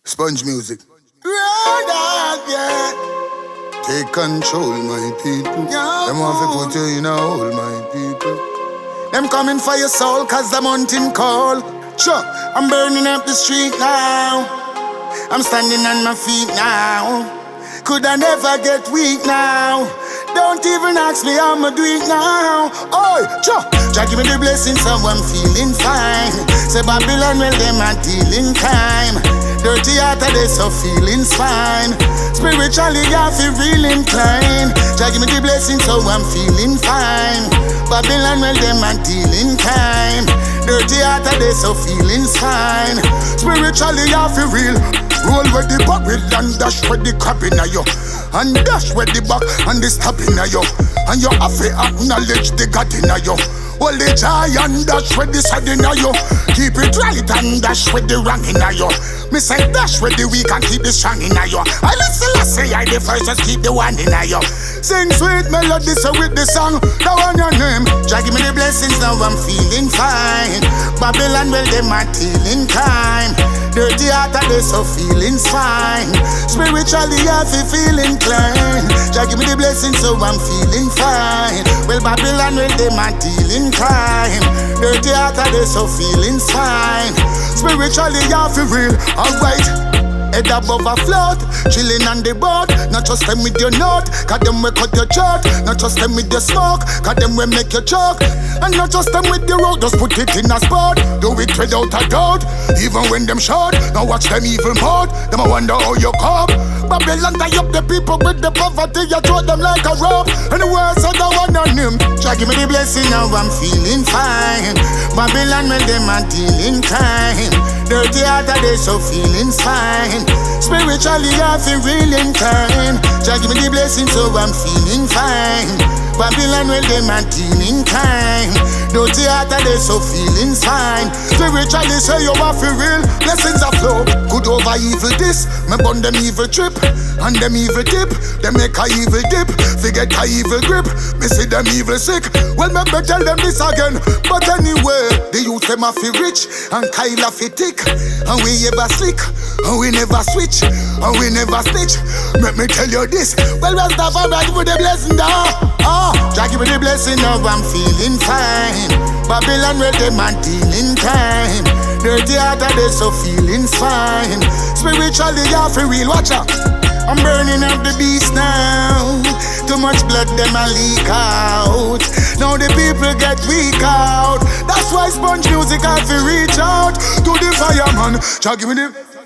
Sponge music. Yeah. Take control, my people. Them want to put you in a hole, my people. Them coming for your soul, cause the mountain call. Sure, I'm burning up the street now. I'm standing on my feet now. Could I never get weak now? Don't even ask me how I'ma do it now. Oh, sure. Jah give me the blessing, so I'm feeling fine. Say Babylon, well, them are dealing time. Dirty heart of this, so feeling's fine. Spiritually, I feel real inclined. Jah give me the blessing, so I'm feeling fine. Babylon, well, them are dealing time. Dirty heart of this, so feeling's fine. Spiritually, I feel real. Roll with the barrel and dash with the crab in you. And dash with the back and the stop in you. And you have to acknowledge the God in you. Hold the joy and dash with the side in you. Keep it right and dash with the wrong in you. Me say dash with the weak and keep the strong in you. I listen, I say I the first, just keep the one in you. Sing sweet melody so with the song. Now on your name, Jah give me the blessings, now I'm feeling fine. Babylon, well, them are tilling time. Dirty heart of this, so feeling's fine. Spiritually, I feel inclined. Jah give me the blessings, so I'm feeling fine. Well, Babylon, well, them are dealing crime. Dirty heart of this, so feeling's fine. Spiritually, I feel real, alright. Head above a float, chilling on the boat. Not just them with your note, cause them will cut your chart. Not just them with your smoke, cause them will make you choke. And not just them with the road, just put it in a spot. Do it without a doubt, even when them short. Now watch them evil mode, them I wonder how you cope. Babylon tie up the people with the poverty, you throw them like a rope. And the words of the one on him. Jah give me the blessing, now I'm feeling fine. Babylon, well, them are dealing time. Dirty heart of this, so feeling's fine. Spiritually, I feel real inclined. Jah give me the blessing, so I'm feeling fine. Babylon, well, them are dealing time. Dirty heart of this, so feeling's fine. Spiritually, say you are feel real. Blessings are flow. Good over evil this. Me burn them evil trip. And them evil tip. They make a evil dip. Forget a evil grip. Me see them evil sick. Well, me better tell them this again. But anyway, the youth them a feel rich. And Kyle a feel thick. And we ever slick. And we never switch. And we never snitch. Let me tell you this. Well, Rastafari with the blessing now. Jah give me the blessing, now I'm feeling fine. Babylon, where them are dealing time. Dirty heart of this, so feeling's fine. Spiritually, I feel real, watch out. I'm burning up the beast now. Too much blood, them a leak out. Now the people get weak out. That's why Sponge music, I feel reach out to the fireman. Jah give me the